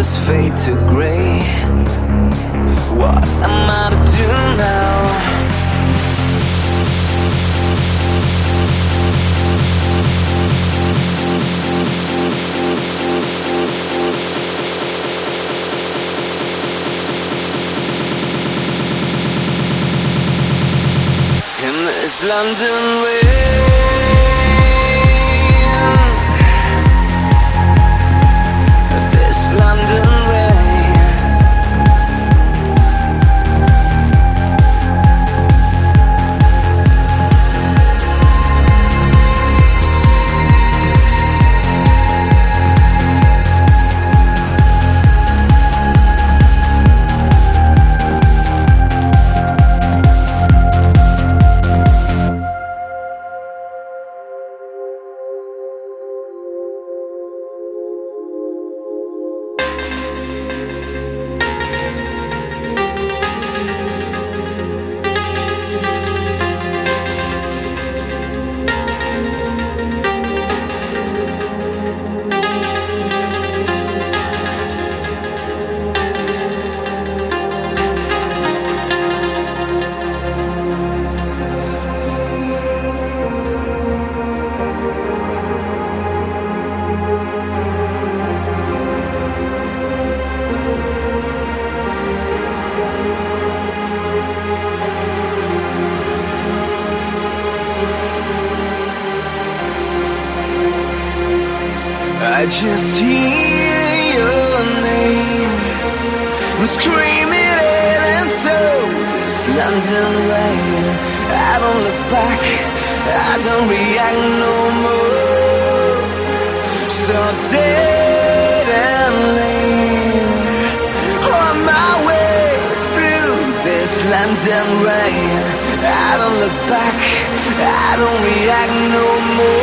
colors fade to gray. What am I to do now? In this London rain, this London rain, I just hear your name. I'm screaming it into this London rain. I don't look back, I don't react no more. So dead and lame, on my way through this London rain. I don't look back, I don't react no more.